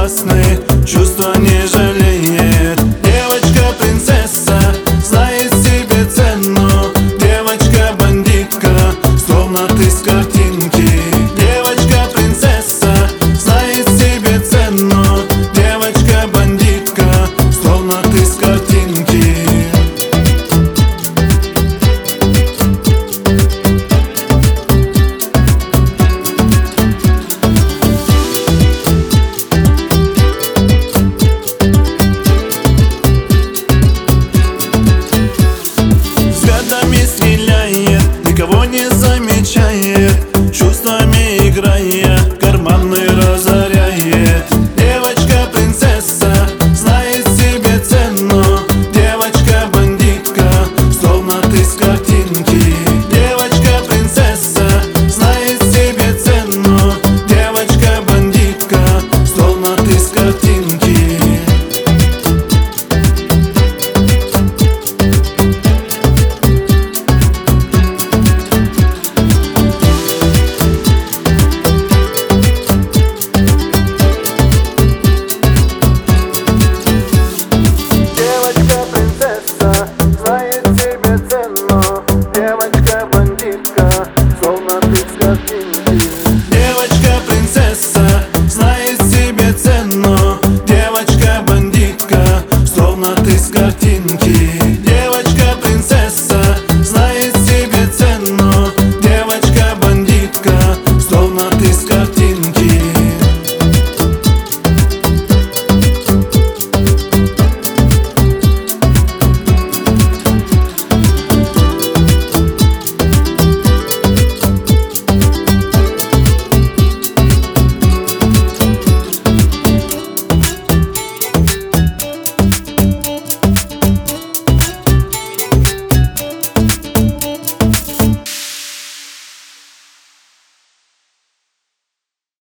опасны, чувства не жалеет. Девочка-принцесса знает себе цену, девочка-бандитка, словно ты с картинки. Девочка-принцесса знает себе цену, девочка-бандитка, словно ты с картинки. Стреляет, никого не замечает, чувствами играет.